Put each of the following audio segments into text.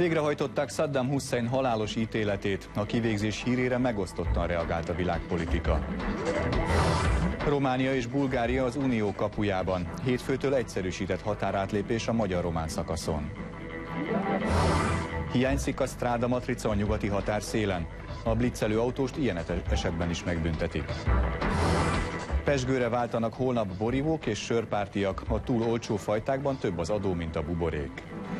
Végrehajtották Saddam Hussein halálos ítéletét, a kivégzés hírére megosztottan reagált a világpolitika. Románia és Bulgária az Unió kapujában. Hétfőtől egyszerűsített határátlépés a magyar-román szakaszon. Hiányzik a Stráda matrica a nyugati határszélen. A blitzelő autóst ilyen esetben is megbüntetik. Pezsgőre váltanak holnap borívók és sörpártiak. A túl olcsó fajtákban több az adó, mint a buborék.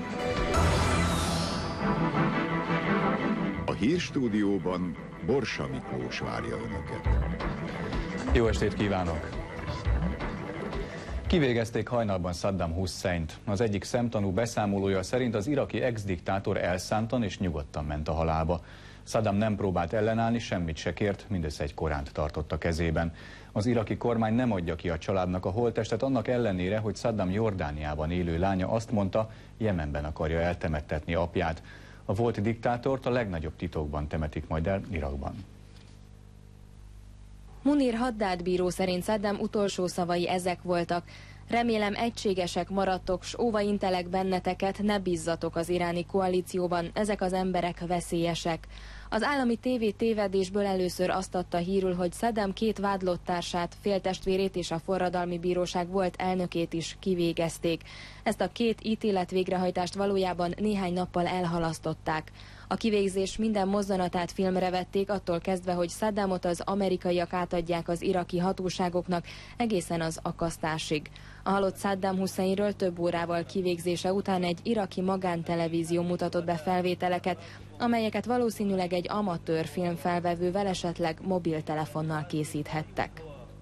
A hírstúdióban Borsa Miklós várja Önöket. Jó estét kívánok! Kivégezték hajnalban Saddam Husseint. Az egyik szemtanú beszámolója szerint az iraki ex-diktátor elszántan és nyugodtan ment a halálba. Saddam nem próbált ellenállni, semmit se kért, mindössze egy Koránt tartott a kezében. Az iraki kormány nem adja ki a családnak a holttestet, annak ellenére, hogy Saddam Jordániában élő lánya azt mondta, Jemenben akarja eltemettetni apját. A volt diktátort a legnagyobb titokban temetik majd el Irakban. Munir Haddad bíró szerint Saddam utolsó szavai ezek voltak. Remélem egységesek maradtok, s óva intelek benneteket, ne bízzatok az iráni koalícióban, ezek az emberek veszélyesek. Az állami tévedésből először azt adta hírül, hogy Saddam két vádlott társát, féltestvérét és a forradalmi bíróság volt elnökét is kivégezték. Ezt a két ítélet végrehajtást valójában néhány nappal elhalasztották. A kivégzés minden mozzanatát filmre vették, attól kezdve, hogy Saddamot az amerikaiak átadják az iraki hatóságoknak egészen az akasztásig. A halott Saddam Husseinről több órával kivégzése után egy iraki magántelevízió mutatott be felvételeket, amelyeket valószínűleg egy amatőr filmfelvevővel, esetleg mobiltelefonnal készíthettek.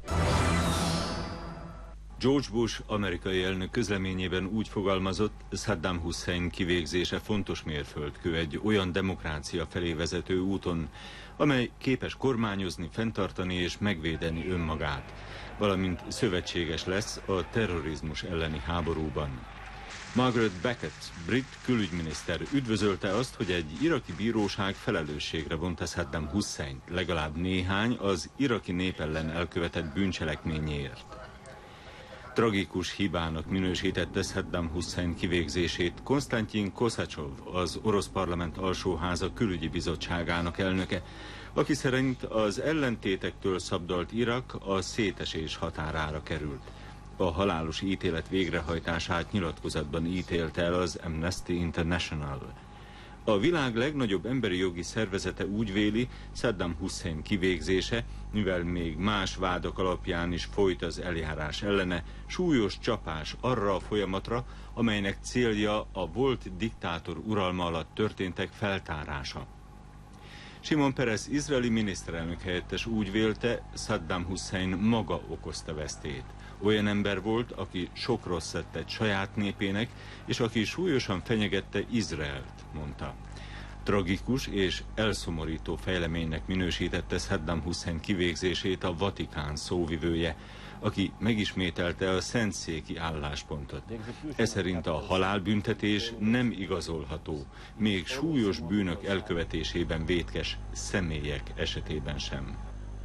George Bush amerikai elnök közleményében úgy fogalmazott, Saddam Hussein kivégzése fontos mérföldkő egy olyan demokrácia felé vezető úton, amely képes kormányozni, fenntartani és megvédeni önmagát, valamint szövetséges lesz a terrorizmus elleni háborúban. Margaret Beckett, brit külügyminiszter üdvözölte azt, hogy egy iraki bíróság felelősségre vonta Saddam Husseint, legalább néhány az iraki nép ellen elkövetett bűncselekményéért. Tragikus hibának minősítette Saddam Hussein kivégzését Konstantin Kosacsov, az orosz parlament alsóháza külügyi bizottságának elnöke, aki szerint az ellentétektől szabdalt Irak a szétesés határára került. A halálos ítélet végrehajtását nyilatkozatban ítélte el az Amnesty International. A világ legnagyobb emberi jogi szervezete úgy véli, Saddam Hussein kivégzése, mivel még más vádak alapján is folyt az eljárás ellene, súlyos csapás arra a folyamatra, amelynek célja a volt diktátor uralma alatt történtek feltárása. Simon Peres izraeli miniszterelnök helyettes úgy vélte, Saddam Hussein maga okozta vesztét. Olyan ember volt, aki sok rosszat tett saját népének, és aki súlyosan fenyegette Izraelt, mondta. Tragikus és elszomorító fejleménynek minősítette Saddam Hussein kivégzését a Vatikán szóvivője, aki megismételte a szentszéki álláspontot. Ez szerint a halálbüntetés nem igazolható, még súlyos bűnök elkövetésében vétkes személyek esetében sem.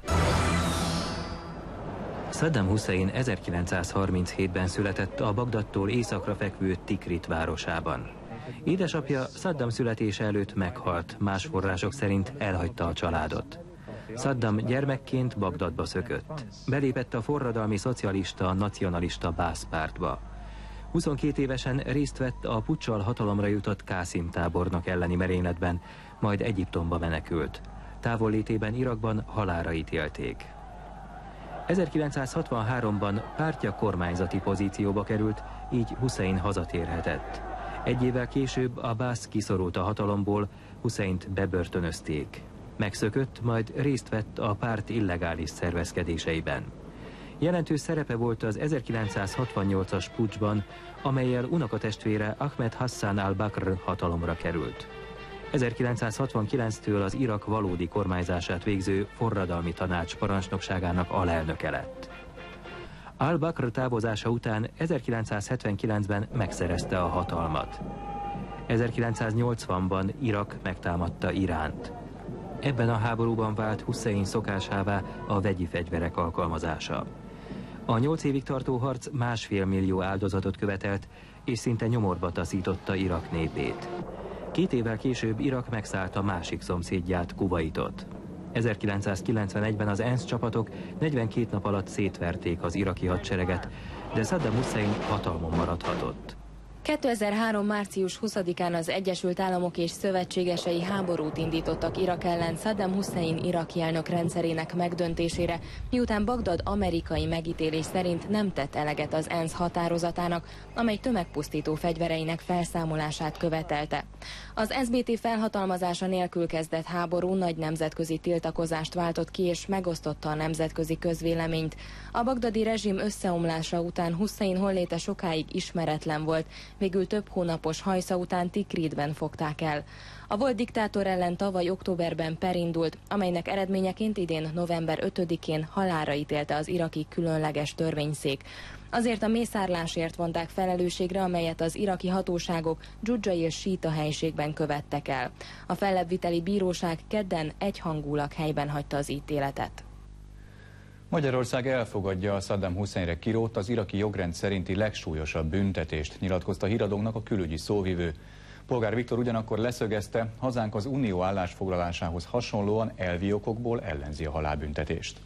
Saddam Hussein 1937-ben született a Bagdadtól északra fekvő Tikrit városában. Édesapja Saddam születése előtt meghalt, más források szerint elhagyta a családot. Saddam gyermekként Bagdadba szökött. Belépett a forradalmi szocialista, nacionalista Baath pártba. 22 évesen részt vett a puccsal hatalomra jutott Kászim tábornok elleni merényletben, majd Egyiptomba menekült. Távollétében Irakban halálra ítélték. 1963-ban pártja kormányzati pozícióba került, így Hussein hazatérhetett. Egy évvel később a Baath kiszorult a hatalomból, Husseint bebörtönözték. Megszökött, majd részt vett a párt illegális szervezkedéseiben. Jelentős szerepe volt az 1968-as puccsban, amellyel unokatestvére Ahmed Hassan al-Bakr hatalomra került. 1969-től az Irak valódi kormányzását végző forradalmi tanács parancsnokságának alelnöke lett. Al-Bakr távozása után 1979-ben megszerezte a hatalmat. 1980-ban Irak megtámadta Iránt. Ebben a háborúban vált Hussein szokásává a vegyi fegyverek alkalmazása. A 8 évig tartó harc 1,5 millió áldozatot követelt, és szinte nyomorba taszította Irak népét. 2 évvel később Irak megszállta másik szomszédját, Kuvaitot. 1991-ben az ENSZ csapatok 42 nap alatt szétverték az iraki hadsereget, de Saddam Hussein hatalmon maradhatott. 2003. március 20-án az Egyesült Államok és szövetségesei háborút indítottak Irak ellen Saddam Hussein iraki elnök rendszerének megdöntésére, miután Bagdad amerikai megítélés szerint nem tett eleget az ENSZ határozatának, amely tömegpusztító fegyvereinek felszámolását követelte. Az SBT felhatalmazása nélkül kezdett háború nagy nemzetközi tiltakozást váltott ki és megosztotta a nemzetközi közvéleményt. A bagdadi rezsim összeomlása után Hussein holléte sokáig ismeretlen volt, végül több hónapos hajsza után Tikritben fogták el. A volt diktátor ellen tavaly októberben per indult, amelynek eredményeként idén november 5-én halálra ítélte az iraki különleges törvényszék. Azért a mészárlásért vonták felelősségre, amelyet az iraki hatóságok Dzsuddzsai és Síta helységben követtek el. A fellebbviteli bíróság kedden egyhangulag helyben hagyta az ítéletet. Magyarország elfogadja a Saddam Husseinre kirótt az iraki jogrend szerinti legsúlyosabb büntetést, nyilatkozta a híradónak a külügyi szóvivő. Polgár Viktor ugyanakkor leszögezte, hazánk az unió állásfoglalásához hasonlóan elvi okokból ellenzi a halálbüntetést.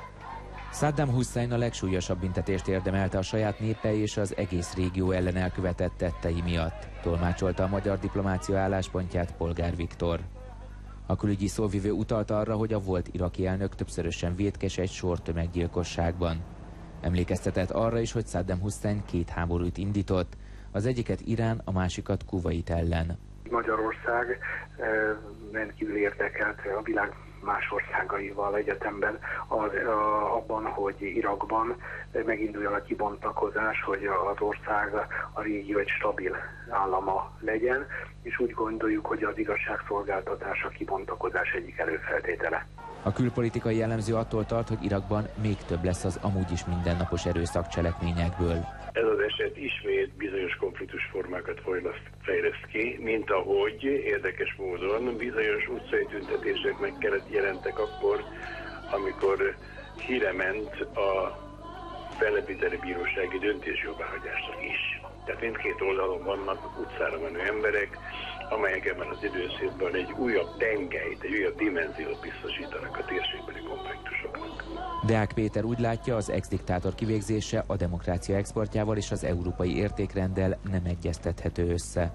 Saddam Hussein a legsúlyosabb büntetést érdemelte a saját népe és az egész régió ellen elkövetett tettei miatt, tolmácsolta a magyar diplomácia álláspontját Polgár Viktor. A külügyi szóvivő utalta arra, hogy a volt iraki elnök többszörösen vétkes egy sor tömeggyilkosságban. Emlékeztetett arra is, hogy Saddam Hussein 2 háborút indított, az egyiket Irán, a másikat Kuvait ellen. Magyarország rendkívül érdekelt a világ más országaival egyetemben abban, hogy Irakban meginduljon a kibontakozás, hogy az ország, a régió egy stabil állama legyen, és úgy gondoljuk, hogy az igazságszolgáltatás a kibontakozás egyik előfeltétele. A külpolitikai jellemző attól tart, hogy Irakban még több lesz az amúgy is mindennapos erőszakcselekményekből. Ez az eset ismét bizonyos konfliktusformákat fejleszt ki, mint ahogy érdekes módon bizonyos utcai tüntetések meg kellett jelentek akkor, amikor híre ment a fellebbviteli bírósági döntés jóváhagyásnak is. Tehát mindkét oldalon vannak utcára menő emberek, amelyek ebben az időszakban egy újabb tengelyt, egy újabb dimenziót biztosítanak a térségbeli konfliktusoknak. Deák Péter úgy látja, az ex-diktátor kivégzése a demokrácia exportjával és az európai értékrenddel nem egyeztethető össze.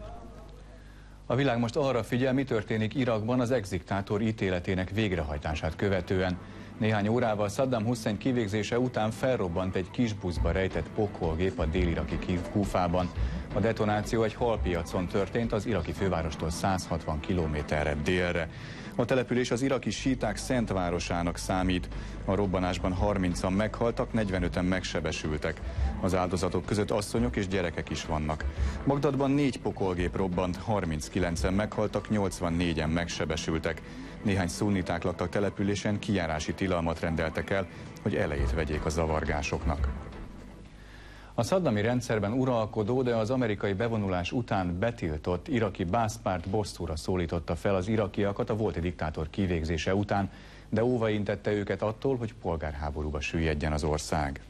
A világ most arra figyel, mi történik Irakban az ex-diktátor ítéletének végrehajtását követően. Néhány órával Saddam Hussein kivégzése után felrobbant egy kis buszba rejtett pokolgép a dél-iraki Kúfában. A detonáció egy halpiacon történt, az iraki fővárostól 160 kilométerre délre. A település az iraki síták szentvárosának számít. A robbanásban 30-an meghaltak, 45-en megsebesültek. Az áldozatok között asszonyok és gyerekek is vannak. Bagdadban 4 pokolgép robbant, 39-en meghaltak, 84-en megsebesültek. Néhány szunniták laktak településen, kijárási tilalmat rendeltek el, hogy elejét vegyék a zavargásoknak. A szaddami rendszerben uralkodó, de az amerikai bevonulás után betiltott iraki Bász-párt bosszúra szólította fel az irakiakat a volt diktátor kivégzése után, de óvaintette őket attól, hogy polgárháborúba süllyedjen az ország.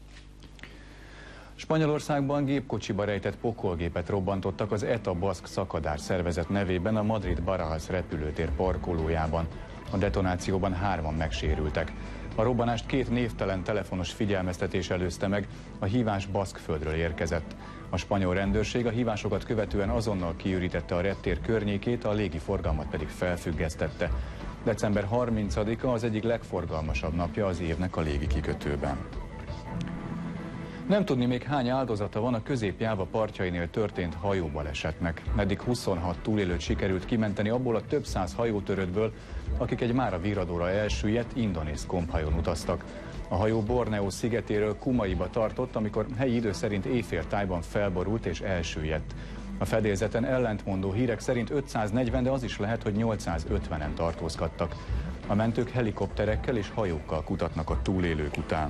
Spanyolországban gépkocsiba rejtett pokolgépet robbantottak az ETA baszk szakadár szervezet nevében a Madrid-Barajas repülőtér parkolójában. A detonációban 3-an megsérültek. A robbanást 2 névtelen telefonos figyelmeztetés előzte meg, a hívás Baszkföldről érkezett. A spanyol rendőrség a hívásokat követően azonnal kiürítette a reptér környékét, a légi forgalmat pedig felfüggesztette. December 30-a az egyik legforgalmasabb napja az évnek a légi kikötőben. Nem tudni még hány áldozata van a Közép-Jáva partjainál történt hajóbalesetnek. Eddig 26 túlélőt sikerült kimenteni abból a több száz hajótöröttből, akik egy mára viradóra elsüllyedt indonéz komphajón utaztak. A hajó Borneo szigetéről Kumaiba tartott, amikor helyi idő szerint éjféltájban felborult és elsüllyedt. A fedélzeten ellentmondó hírek szerint 540, de az is lehet, hogy 850-en tartózkodtak. A mentők helikopterekkel és hajókkal kutatnak a túlélők után.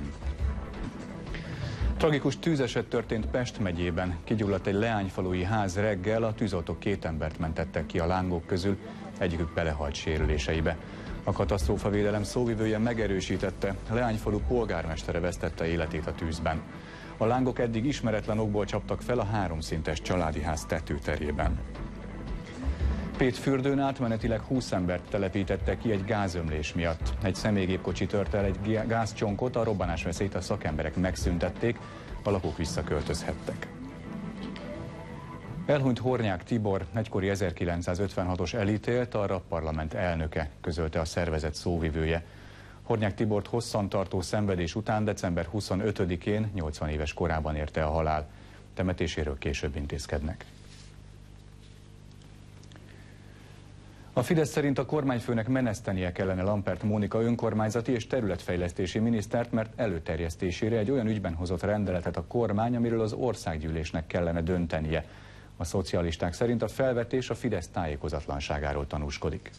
Tragikus tűzeset történt Pest megyében. Kigyulladt egy leányfalui ház reggel, a tűzoltók 2 embert mentettek ki a lángok közül, egyikük belehalt sérüléseibe. A katasztrófavédelem szóvivője megerősítette, Leányfalu polgármestere vesztette életét a tűzben. A lángok eddig ismeretlen okból csaptak fel a 3 szintes családi ház tetőterében. Pétfürdőn átmenetileg 20 embert telepítettek ki egy gázömlés miatt. Egy személygépkocsi tört el egy gázcsonkot, a robbanásveszélyt a szakemberek megszüntették, a lakók visszaköltözhettek. Elhunyt Hornyák Tibor, egykori 1956-os elítélt, a RAP parlament elnöke, közölte a szervezet szóvivője. Hornyák Tibort hosszantartó szenvedés után december 25-én, 80 éves korában érte a halál. Temetéséről később intézkednek. A Fidesz szerint a kormányfőnek menesztenie kellene Lampert Mónika önkormányzati és területfejlesztési minisztert, mert előterjesztésére egy olyan ügyben hozott rendeletet a kormány, amiről az országgyűlésnek kellene döntenie. A szocialisták szerint a felvetés a Fidesz tájékozatlanságáról tanúskodik.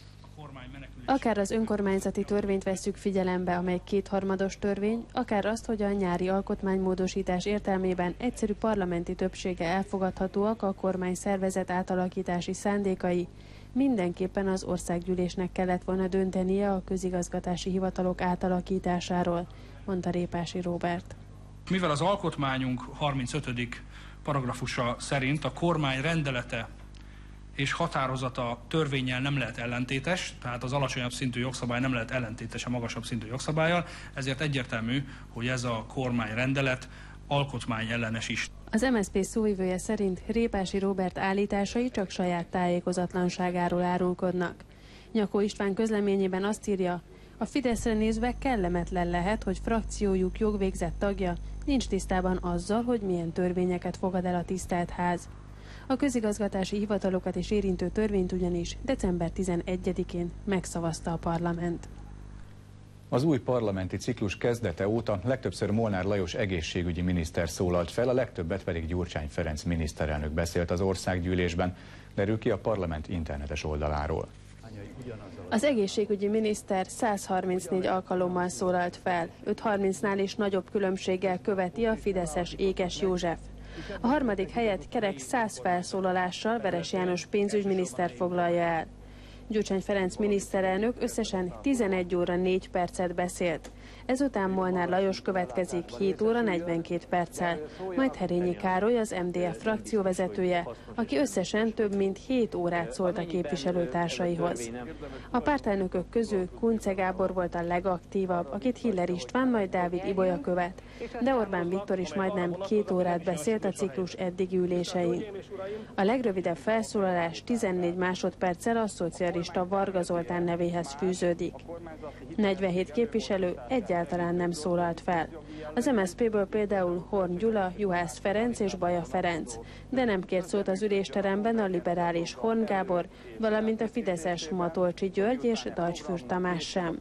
Akár az önkormányzati törvényt vesszük figyelembe, amely kétharmados törvény, akár azt, hogy a nyári alkotmánymódosítás értelmében egyszerű parlamenti többsége elfogadhatóak a kormány szervezet átalakítási szándékai, mindenképpen az országgyűlésnek kellett volna döntenie a közigazgatási hivatalok átalakításáról, mondta Répási Róbert. Mivel az alkotmányunk 35. paragrafusa szerint a kormány rendelete és határozata törvénnyel nem lehet ellentétes, tehát az alacsonyabb szintű jogszabály nem lehet ellentétes a magasabb szintű jogszabállyal, ezért egyértelmű, hogy ez a kormány rendelet alkotmány ellenes is. Az MSZP szóvivője szerint Répási Róbert állításai csak saját tájékozatlanságáról árulkodnak. Nyakó István közleményében azt írja, a Fideszre nézve kellemetlen lehet, hogy frakciójuk jogvégzett tagja nincs tisztában azzal, hogy milyen törvényeket fogad el a tisztelt ház. A közigazgatási hivatalokat is érintő törvényt ugyanis december 11-én megszavazta a parlament. Az új parlamenti ciklus kezdete óta legtöbbször Molnár Lajos egészségügyi miniszter szólalt fel, a legtöbbet pedig Gyurcsány Ferenc miniszterelnök beszélt az országgyűlésben, derül ki a parlament internetes oldaláról. Az egészségügyi miniszter 134 alkalommal szólalt fel, 530-nál is nagyobb különbséggel követi a fideszes Ékes József. A harmadik helyet kerek 100 felszólalással Veres János pénzügyminiszter foglalja el. Gyurcsány Ferenc miniszterelnök összesen 11 óra 4 percet beszélt. Ezután Molnár Lajos következik 7 óra 42 perccel, majd Herényi Károly, az MDF frakcióvezetője, aki összesen több mint 7 órát szólt a képviselőtársaihoz. A pártelnökök közül Kunce Gábor volt a legaktívabb, akit Hiller István, majd Dávid Ibolya követ, de Orbán Viktor is majdnem 2 órát beszélt a ciklus eddigi ülésein. A legrövidebb felszólalás 14 másodperccel a szocialista Varga Zoltán nevéhez fűződik. 47 képviselő egyáltalán nem szólalt fel. Az MSZP-ből például Horn Gyula, Juhász Ferenc és Baja Ferenc, de nem kért szót az ülésteremben a liberális Horn Gábor, valamint a fideszes Matolcsi György és Deutschfürst Tamás sem.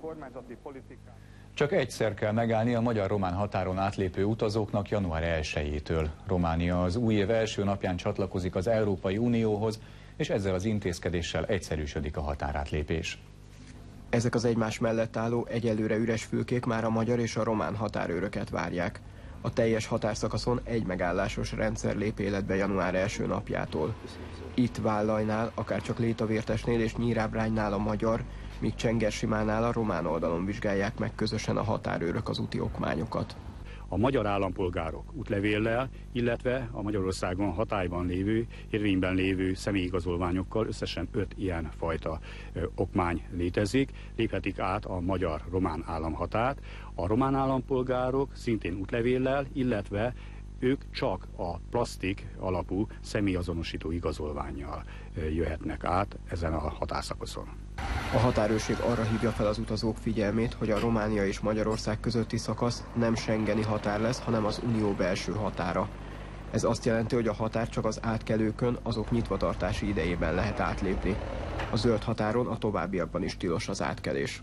Csak egyszer kell megállni a magyar-román határon átlépő utazóknak január 1-től. Románia az új év első napján csatlakozik az Európai Unióhoz, és ezzel az intézkedéssel egyszerűsödik a határátlépés. Ezek az egymás mellett álló, egyelőre üres fülkék már a magyar és a román határőröket várják. A teljes határszakaszon egy megállásos rendszer lép életbe január 1 napjától. Itt Vállajnál, akárcsak Létavértesnél és Nyírábránynál a magyar, míg Csengersimánál a román oldalon vizsgálják meg közösen a határőrök az úti okmányokat. A magyar állampolgárok útlevéllel, illetve a Magyarországon hatályban lévő, érvényben lévő személyigazolványokkal összesen 5 ilyen fajta okmány létezik, léphetik át a magyar-román államhatárt. A román állampolgárok szintén útlevéllel, illetve ők csak a plasztik alapú személyazonosító igazolvánnyal jöhetnek át ezen a határszakaszon. A határőrség arra hívja fel az utazók figyelmét, hogy a Románia és Magyarország közötti szakasz nem schengeni határ lesz, hanem az unió belső határa. Ez azt jelenti, hogy a határ csak az átkelőkön, azok nyitvatartási idejében lehet átlépni. A zöld határon a továbbiakban is tilos az átkelés.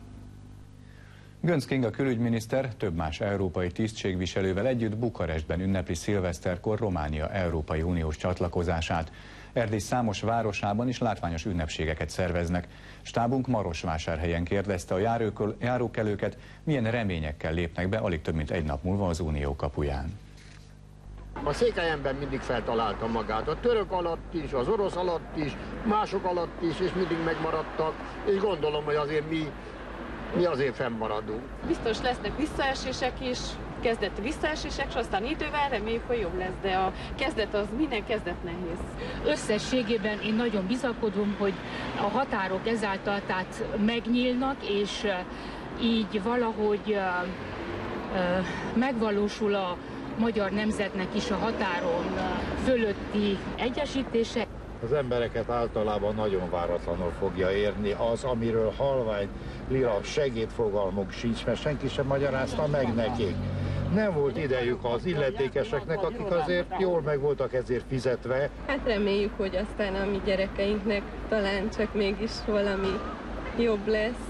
Göncz Kinga külügyminiszter több más európai tisztségviselővel együtt Bukarestben ünnepli szilveszterkor Románia Európai Uniós csatlakozását. Erdély számos városában is látványos ünnepségeket szerveznek. Stábunk Marosvásárhelyen kérdezte a járókelőket, milyen reményekkel lépnek be alig több mint egy nap múlva az Unió kapuján. A székelyemben mindig feltalálta magát, a török alatt is, az orosz alatt is, mások alatt is, és mindig megmaradtak, és gondolom, hogy azért mi Mi azért fennmaradunk. Biztos lesznek visszaesések is, kezdeti visszaesések, és aztán idővel reméljük, hogy jobb lesz, de a kezdet az minden kezdet nehéz. Összességében én nagyon bizakodom, hogy a határok ezáltal tehát megnyílnak, és így valahogy megvalósul a magyar nemzetnek is a határon fölötti egyesítése. Az embereket általában nagyon váratlanul fogja érni az, amiről halvány lila segédfogalmuk sincs, mert senki sem magyarázta meg nekik. Nem volt idejük az illetékeseknek, akik azért jól meg voltak ezért fizetve. Hát reméljük, hogy aztán a mi gyerekeinknek talán csak mégis valami jobb lesz.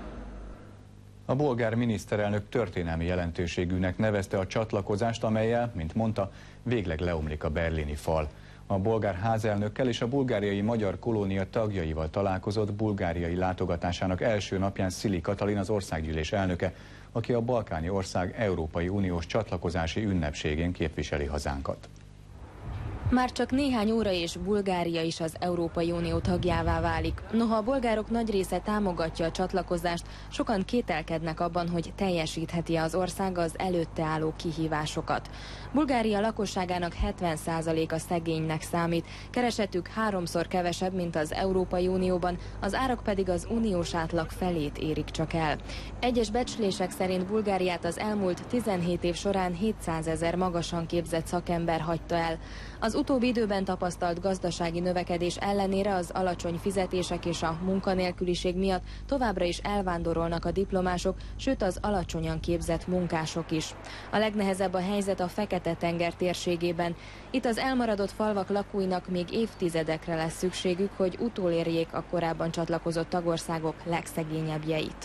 A bolgár miniszterelnök történelmi jelentőségűnek nevezte a csatlakozást, amellyel, mint mondta, végleg leomlik a berlini fal. A bolgár házelnökkel és a bulgáriai magyar kolónia tagjaival találkozott bulgáriai látogatásának első napján Szili Katalin, az országgyűlés elnöke, aki a balkáni ország Európai Uniós csatlakozási ünnepségén képviseli hazánkat. Már csak néhány óra és Bulgária is az Európai Unió tagjává válik. Noha a bolgárok nagy része támogatja a csatlakozást, sokan kételkednek abban, hogy teljesítheti az ország az előtte álló kihívásokat. Bulgária lakosságának 70%-a szegénynek számít, keresetük 3-szor kevesebb, mint az Európai Unióban, az árak pedig az uniós átlag felét érik csak el. Egyes becslések szerint Bulgáriát az elmúlt 17 év során 700 000 magasan képzett szakember hagyta el. Az utóbbi időben tapasztalt gazdasági növekedés ellenére az alacsony fizetések és a munkanélküliség miatt továbbra is elvándorolnak a diplomások, sőt az alacsonyan képzett munkások is. A legnehezebb a helyzet a Fekete-tenger térségében. Itt az elmaradott falvak lakóinak még évtizedekre lesz szükségük, hogy utolérjék a korábban csatlakozott tagországok legszegényebbjeit.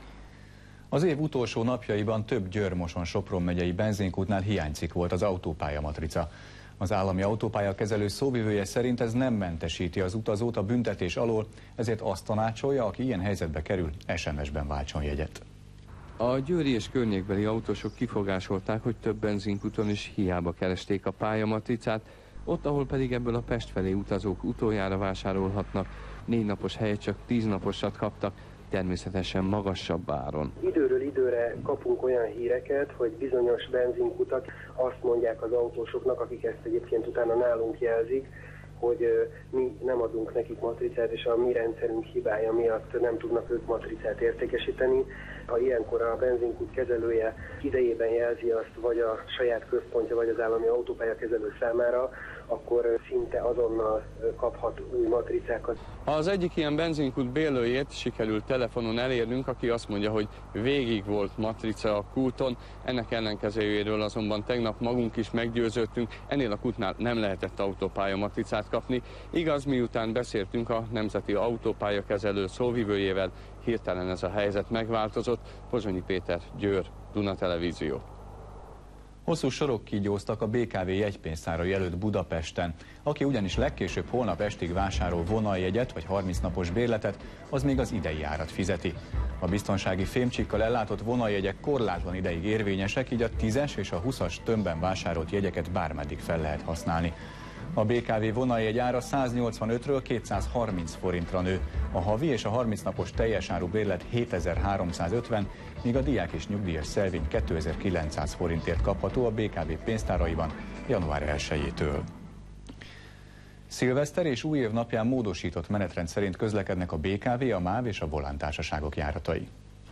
Az év utolsó napjaiban több Győr-Moson-Sopron megyei benzinkútnál hiányzik volt az autópályamatrica. Az állami autópályakezelő szóvivője szerint ez nem mentesíti az utazót a büntetés alól, ezért azt tanácsolja, aki ilyen helyzetbe kerül, SMS-ben váltson jegyet. A győri és környékbeli autósok kifogásolták, hogy több benzinkúton is hiába keresték a pályamatricát, ott, ahol pedig ebből a Pest felé utazók utoljára vásárolhatnak, 4 napos helyet csak 10 naposat kaptak, természetesen magasabb áron. Időről időre kapunk olyan híreket, hogy bizonyos benzinkutak azt mondják az autósoknak, akik ezt egyébként utána nálunk jelzik, hogy mi nem adunk nekik matricát, és a mi rendszerünk hibája miatt nem tudnak ők matricát értékesíteni. Ha ilyenkor a benzinkút kezelője idejében jelzi azt, vagy a saját központja, vagy az állami autópályakezelő számára, akkor szinte azonnal kaphat új matricákat. Az egyik ilyen benzinkút bérlőjét sikerült telefonon elérnünk, aki azt mondja, hogy végig volt matrica a kúton, ennek ellenkezőjéről azonban tegnap magunk is meggyőződtünk, ennél a kútnál nem lehetett autópálya matricát kapni. Igaz, miután beszéltünk a Nemzeti Autópályakezelő szóvivőjével, hirtelen ez a helyzet megváltozott. Pozsonyi Péter, Győr, Duna Televízió. Hosszú sorok kígyóztak a BKV jegypénztárai előtt Budapesten. Aki ugyanis legkésőbb holnap estig vásárol vonaljegyet vagy 30 napos bérletet, az még az idei árat fizeti. A biztonsági fémcsikkal ellátott vonaljegyek korlátlan ideig érvényesek, így a 10-es és a 20-as tömbben vásárolt jegyeket bármeddig fel lehet használni. A BKV vonaljegy ára 185-ről 230 forintra nő, a havi és a 30 napos teljes áru bérlet 7350, míg a diák és nyugdíjas szelvény 2900 forintért kapható a BKV pénztáraiban január 1-től. Szilveszter és új év napján módosított menetrend szerint közlekednek a BKV, a MÁV és a Volán társaságok járatai.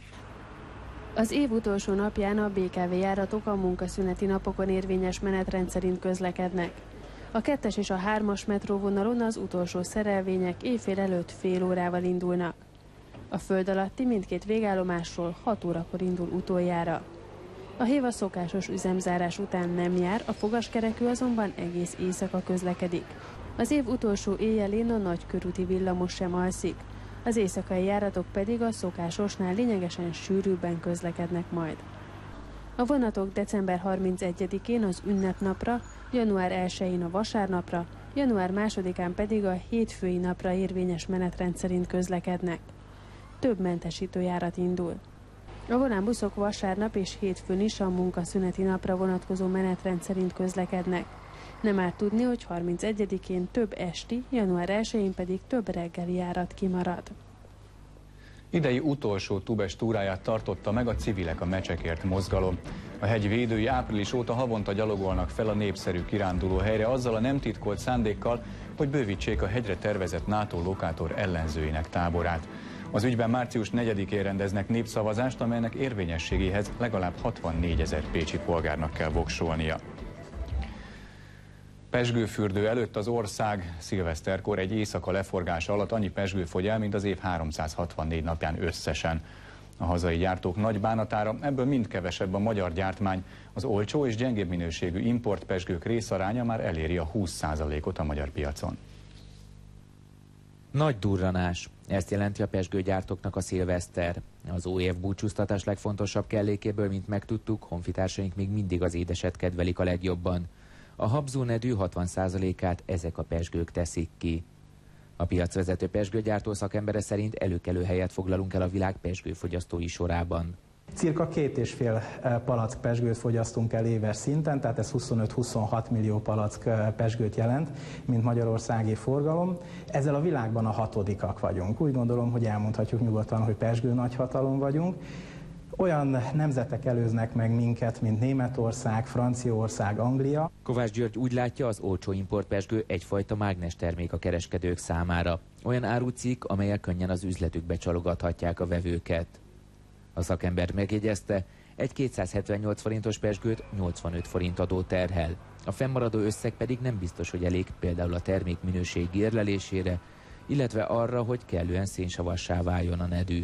Az év utolsó napján a BKV járatok a munkaszüneti napokon érvényes menetrend szerint közlekednek. A 2-es és a 3-as metróvonalon az utolsó szerelvények éjfél előtt fél órával indulnak. A föld alatti mindkét végállomásról 6 órakor indul utoljára. A hév a szokásos üzemzárás után nem jár, a fogaskerekű azonban egész éjszaka közlekedik. Az év utolsó éjjelén a nagykörúti villamos sem alszik. Az éjszakai járatok pedig a szokásosnál lényegesen sűrűbben közlekednek majd. A vonatok december 31-én az ünnepnapra, január 1-én a vasárnapra, január 2-án pedig a hétfői napra érvényes menetrend szerint közlekednek. Több mentesítőjárat indul. A volánbuszok vasárnap és hétfőn is a munkaszüneti napra vonatkozó menetrend szerint közlekednek. Nem árt tudni, hogy 31-én több esti, január 1-én pedig több reggeli járat kimarad. Idei utolsó Tubes túráját tartotta meg a Civilek a Mecsekért mozgalom. A hegy védői április óta havonta gyalogolnak fel a népszerű kirándulóhelyre azzal a nem titkolt szándékkal, hogy bővítsék a hegyre tervezett NATO lokátor ellenzőinek táborát. Az ügyben március 4-én rendeznek népszavazást, amelynek érvényességéhez legalább 64 000 pécsi polgárnak kell voksolnia. Pezsgőfürdő előtt az ország szilveszterkor egy éjszaka leforgása alatt annyi pezsgő fogy el, mint az év 364 napján összesen. A hazai gyártók nagy bánatára ebből mind kevesebb a magyar gyártmány. Az olcsó és gyengébb minőségű import pezsgők részaránya már eléri a 20%-ot a magyar piacon. Nagy durranás. Ezt jelenti a pezsgőgyártóknak a szilveszter. Az új év búcsúztatás legfontosabb kellékéből, mint megtudtuk, honfitársaink még mindig az édeset kedvelik a legjobban. A habzónedű 60%-át ezek a pezsgők teszik ki. A piacvezető pezsgőgyártó szakembere szerint előkelő helyet foglalunk el a világ pezsgőfogyasztói sorában. Cirka 2,5 palack pezsgőt fogyasztunk el éves szinten, tehát ez 25-26 millió palack pezsgőt jelent, mint magyarországi forgalom. Ezzel a világban a 6. vagyunk. Úgy gondolom, hogy elmondhatjuk nyugodtan, hogy pezsgő nagyhatalom vagyunk. Olyan nemzetek előznek meg minket, mint Németország, Franciaország, Anglia. Kovács György úgy látja, az olcsó importpezsgő egyfajta mágnes termék a kereskedők számára. Olyan árucikk, amelyek könnyen az üzletükbe csalogathatják a vevőket. A szakember megjegyezte, egy 278 forintos pezsgőt 85 forint adó terhel. A fennmaradó összeg pedig nem biztos, hogy elég például a termék minőség érlelésére, illetve arra, hogy kellően szénsavassá váljon a nedű.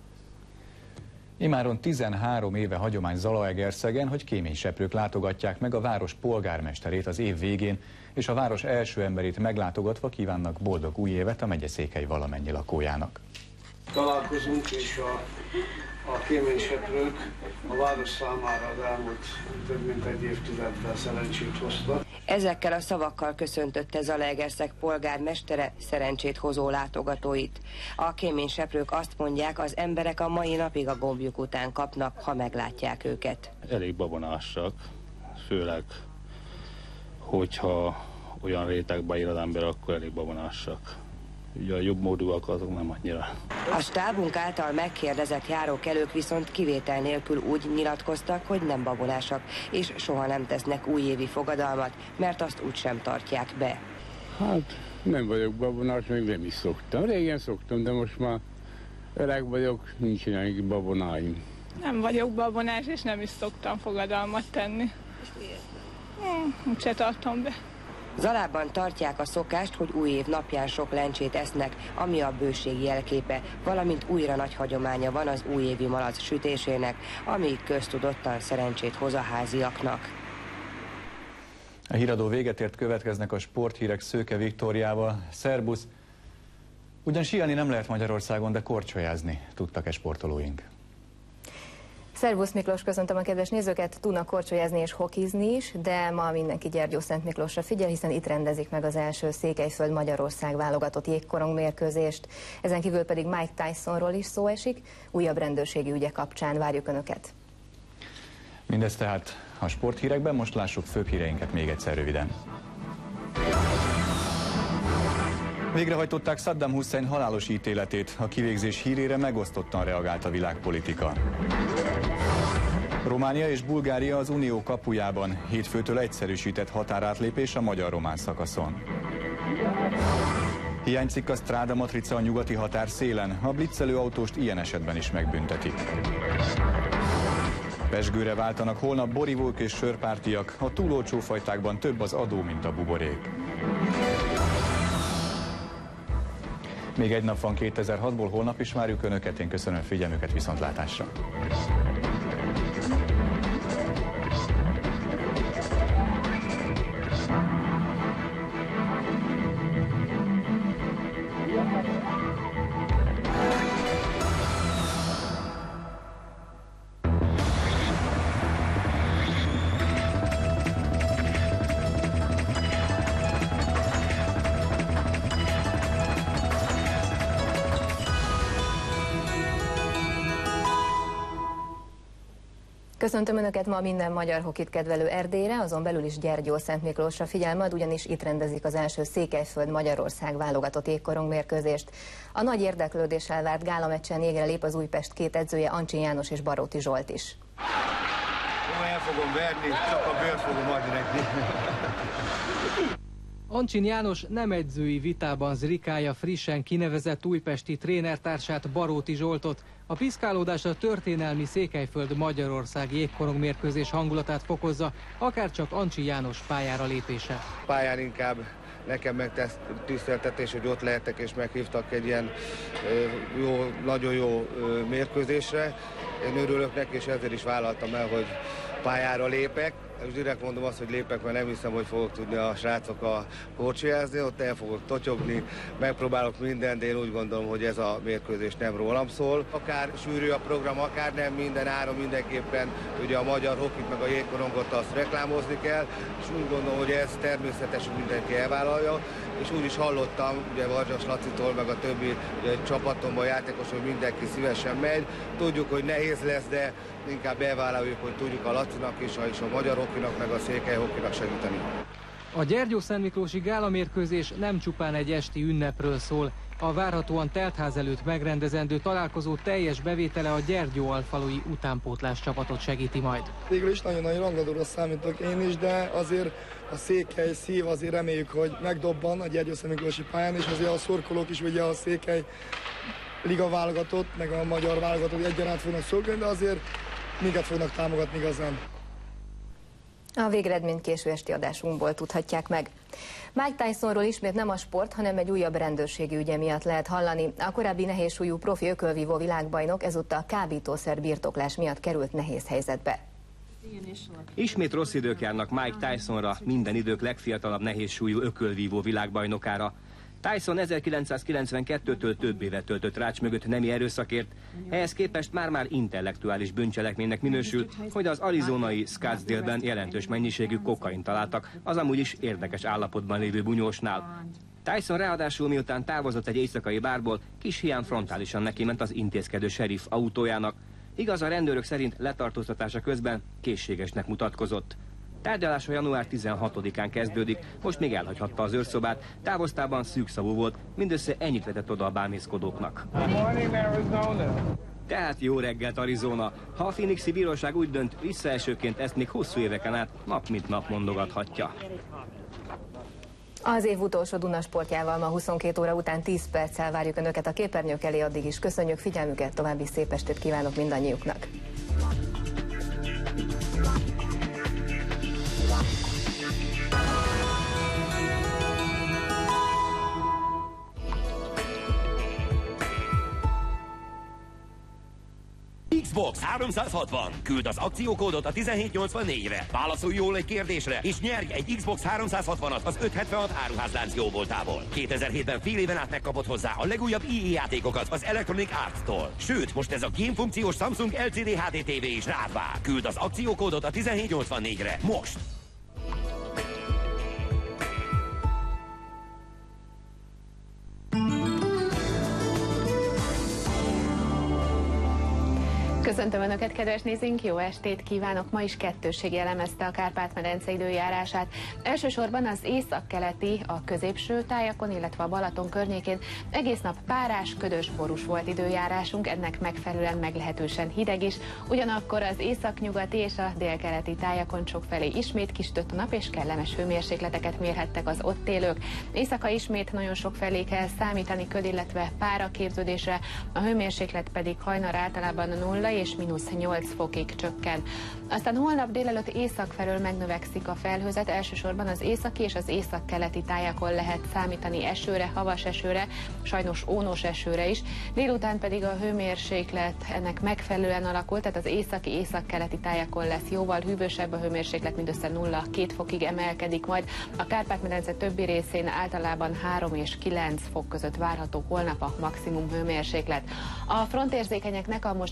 Imáron 13 éve hagyomány Zalaegerszegen, hogy kéményseprők látogatják meg a város polgármesterét az év végén, és a város első emberét meglátogatva kívánnak boldog új évet a megyeszékhely valamennyi lakójának. Találkozunk, és a kéményseprők a város számára az elmúlt több mint egy évtizedben szerencsét hoztak. Ezekkel a szavakkal köszöntötte Zalaegerszeg polgármestere szerencsét hozó látogatóit. A kéményseprők azt mondják, az emberek a mai napig a gombjuk után kapnak, ha meglátják őket. Elég babonásak, főleg, hogyha olyan rétegbe él az ember, akkor elég babonásak. Ugye a jobb módúak azok nem annyira. A stábunk által megkérdezett járókelők viszont kivétel nélkül úgy nyilatkoztak, hogy nem babonásak, és soha nem tesznek újévi fogadalmat, mert azt úgysem tartják be. Hát nem vagyok babonás, még nem is szoktam. Régen szoktam, de most már öreg vagyok, nincsenek babonáim. Nem vagyok babonás, és nem is szoktam fogadalmat tenni. És miért? Úgyse tartom be. Zalában tartják a szokást, hogy új év napján sok lencsét esznek, ami a bőség jelképe, valamint újra nagy hagyománya van az újévi malac sütésének, ami köztudottan szerencsét hoz a háziaknak. A híradó véget ért, következnek a sporthírek Szőke Viktóriával. Szerbusz! Ugyan síelni nem lehet Magyarországon, de korcsolyázni tudtak-e sportolóink? Szervusz Miklós, köszöntöm a kedves nézőket, tudnak korcsolyázni és hokizni is, de ma mindenki Gyergyószent Miklósra figyel, hiszen itt rendezik meg az első Székelyföld Magyarország válogatott jégkorong mérkőzést. Ezen kívül pedig Mike Tysonról is szó esik, újabb rendőrségi ügye kapcsán várjuk Önöket. Mindez tehát a sporthírekben, most lássuk főbb híreinket még egyszer röviden. Végrehajtották Saddam Hussein halálos ítéletét, a kivégzés hírére megosztottan reagált a világpolitika. Románia és Bulgária az Unió kapujában, hétfőtől egyszerűsített határátlépés a magyar-román szakaszon. Hiányzik a Stráda matrica a nyugati határ szélen, a blitzelő autóst ilyen esetben is megbüntetik. Pezsgőre váltanak holnap borivók és sörpártiak, a túl olcsó fajtákban több az adó, mint a buborék. Még egy nap van 2006-ból, holnap is várjuk Önöket, én köszönöm figyelmüket, viszontlátásra! Köszöntöm Önöket, ma minden magyar hokit kedvelő Erdélyre, azon belül is Gyergyószentmiklósra figyel majd, ugyanis itt rendezik az első Székelyföld-Magyarország válogatott jégkorong mérkőzést. A nagy érdeklődéssel várt gálameccsen jégre lép az Újpest két edzője, Ancsin János és Baróti Zsolt is. Jó, el fogom verni, csak a bőrt fogom adni neki. Ancsin János nem edzői vitában zrikálja frissen kinevezett újpesti trénertársát, Baróti Zsoltot. A piszkálódás a történelmi Székelyföld-Magyarország jégkorong mérkőzés hangulatát fokozza, akárcsak Ancsin János pályára lépése. Pályán inkább nekem megtiszteltetés, hogy ott lehetek és meghívtak egy ilyen jó, nagyon jó mérkőzésre. Én örülök neki, és ezért is vállaltam el, hogy pályára lépek. És direkt mondom azt, hogy lépek, mert nem hiszem, hogy fogok tudni a srácok a korcsolyázni, ott el fogok totyogni, megpróbálok mindent, de én úgy gondolom, hogy ez a mérkőzés nem rólam szól. Akár sűrű a program, akár nem, minden áron mindenképpen ugye a magyar hokit meg a jégkorongot azt reklámozni kell, és úgy gondolom, hogy ez természetes, hogy mindenki elvállalja, és úgy is hallottam, ugye Vargyas Lacitól, meg a többi csapatomban játékos, hogy mindenki szívesen megy. Tudjuk, hogy nehéz lesz, de inkább elvállaljuk, hogy tudjuk a Lacinak és a magyar hokinak, meg a székely hokinak segíteni. A Gyergyószentmiklósi gálamérkőzés nem csupán egy esti ünnepről szól. A várhatóan teltház előtt megrendezendő találkozó teljes bevétele a Gyergyó-alfalui utánpótlás csapatot segíti majd. Végül is nagyon nagy rangadóra számítok én is, de azért a székely szív, azért reméljük, hogy megdobban a Gyergyószentmiklósi pályán, és azért a szurkolók is ugye a székely liga válogatott, meg a magyar válogatott egyaránt fognak szolgálni, de azért minket fognak támogatni igazán. A végeredményt késő esti adásunkból tudhatják meg. Mike Tysonról ismét nem a sport, hanem egy újabb rendőrségi ügye miatt lehet hallani. A korábbi nehézsúlyú profi ökölvívó világbajnok ezúttal kábítószer birtoklás miatt került nehéz helyzetbe. Ismét rossz idők járnak Mike Tysonra, minden idők legfiatalabb nehézsúlyú ökölvívó világbajnokára. Tyson 1992-től több évet töltött rács mögött nemi erőszakért, ehhez képest már-már intellektuális bűncselekménynek minősül, hogy az arizonai Scottsdale-ben jelentős mennyiségű kokain találtak az amúgy is érdekes állapotban lévő bunyósnál. Tyson ráadásul miután távozott egy éjszakai bárból, kis hián frontálisan nekiment az intézkedő sheriff autójának. Igaz, a rendőrök szerint letartóztatása közben készségesnek mutatkozott. Tárgyalása január 16-án kezdődik, most még elhagyhatta az őrszobát, távoztában szűkszavú volt, mindössze ennyit vetett oda a bámészkodóknak. Tehát jó reggelt, Arizona! Ha a Phoenixi bíróság úgy dönt, visszaesőként ezt még hosszú éveken át nap mint nap mondogathatja. Az év utolsó Duna sportjával ma 22 óra után 10 perccel várjuk Önöket a képernyők elé, addig is köszönjük figyelmüket, további szép estét kívánok mindannyiuknak! Xbox 360. Küld az akciókódot a 1784-re. Válaszolj jól egy kérdésre, és nyerj egy Xbox 360-at az 576 áruházlánc jóvoltából. 2007-ben fél éven át megkapod hozzá a legújabb EA játékokat az Electronic Arts-tól. Sőt, most ez a game funkciós Samsung LCD HD TV is rád vár. Küld az akciókódot a 1784-re. Most! Köszöntöm Önöket, kedves nézőink, jó estét kívánok! Ma is kettősség jellemezte a Kárpát-medence időjárását. Elsősorban az északkeleti, a középső tájakon, illetve a Balaton környékén egész nap párás, ködös, borús volt időjárásunk, ennek megfelelően meglehetősen hideg is. Ugyanakkor az északnyugati és a délkeleti tájakon sokfelé ismét kisütött a nap, és kellemes hőmérsékleteket mérhettek az ott élők. Éjszaka ismét nagyon sokfelé kell számítani köd, illetve pára képződésre, a hőmérséklet pedig hajnal általában 0 és -8 fokig csökken. Aztán holnap délelőtt észak felől megnövekszik a felhőzet, elsősorban az északi és az északkeleti tájakon lehet számítani esőre, havas esőre, sajnos ónos esőre is. Délután pedig a hőmérséklet ennek megfelelően alakul, tehát az északi, északkeleti tájakon lesz jóval hűvösebb, a hőmérséklet mindössze 0-2 fokig emelkedik majd. A Kárpát-medence többi részén általában 3 és 9 fok között várható holnap a maximum hőmérséklet. A frontérzékenyeknek a most következő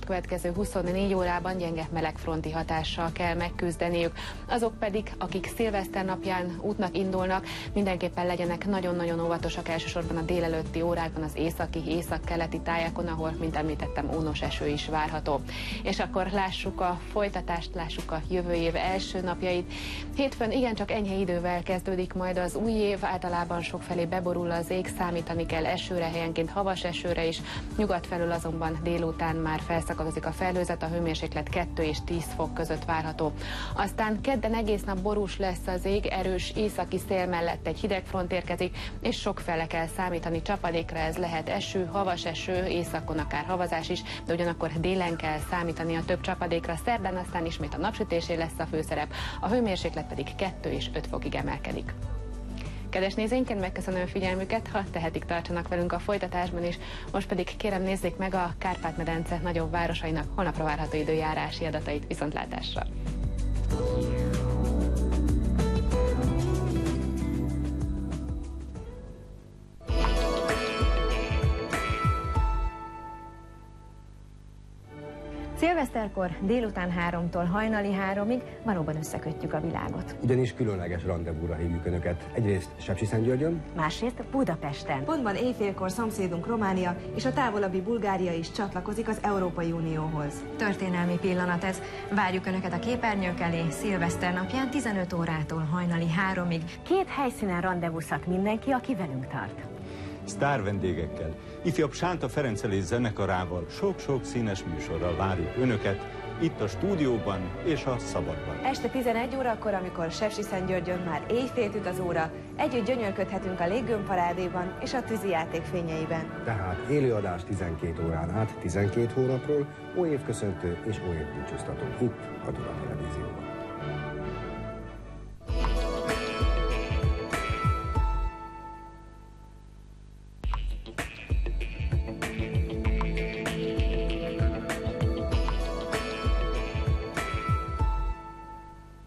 következő 24 órában gyenge melegfronti hatással kell megküzdeniük. Azok pedig, akik szilveszter napján útnak indulnak, mindenképpen legyenek nagyon-nagyon óvatosak, elsősorban a délelőtti órákban az északi, északkeleti tájakon, ahol, mint említettem, ónos eső is várható. És akkor lássuk a folytatást, lássuk a jövő év első napjait. Hétfőn igencsak enyhe idővel kezdődik majd az új év, általában sokfelé beborul az ég, számítani kell esőre, helyenként havas esőre is. Nyugat felől azonban délután már felszakadozik a felhőzet, a hőmérséklet 2 és 10 fok között várható. Aztán kedden egész nap borús lesz az ég, erős északi szél mellett egy hideg front érkezik, és sokfele kell számítani csapadékra, ez lehet eső, havas eső, északon akár havazás is, de ugyanakkor délen kell számítani a több csapadékra. Szerdán aztán ismét a napsütésé lesz a főszerep, a hőmérséklet pedig 2 és 5 fokig emelkedik. Kedves nézőinket, megköszönöm a figyelmüket, ha tehetik, tartsanak velünk a folytatásban is. Most pedig kérem, nézzék meg a Kárpát-medence nagyobb városainak holnapra várható időjárási adatait. Viszontlátásra! Szilveszterkor délután 3-tól hajnali 3-ig valóban összekötjük a világot. Ugyanis különleges randevúra hívjuk Önöket. Egyrészt Sepsiszentgyörgyön, másrészt Budapesten. Pontban éjfélkor szomszédunk Románia és a távolabbi Bulgária is csatlakozik az Európai Unióhoz. Történelmi pillanat ez. Várjuk Önöket a képernyők elé szilveszter napján 15 órától hajnali 3-ig. 2 helyszínen randevúzhat mindenki, aki velünk tart. Sztár vendégekkel, ifjabb Sánta Ferencelés zenekarával, sok-sok színes műsorral várjuk Önöket, itt a stúdióban és a Szabadban. Este 11 órakor, amikor Sepsiszentgyörgyön már éjfélt üt az óra, együtt gyönyörködhetünk a Léggömbparádéban és a tűzijáték fényeiben. Tehát élőadás 12 órán át, 12 hónapról, óévköszöntő és óévbúcsúztató itt a Duna Televízióban.